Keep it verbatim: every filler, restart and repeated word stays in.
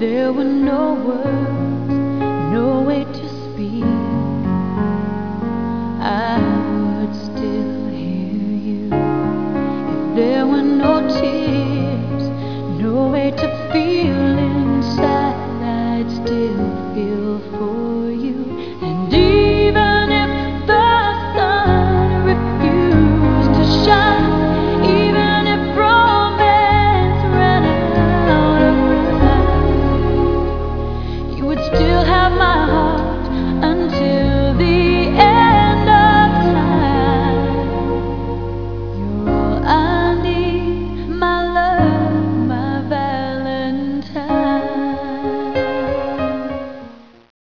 there were no words, no way to speak, I would still hear you. If there were no tears, no way to feel inside, I'd still feel for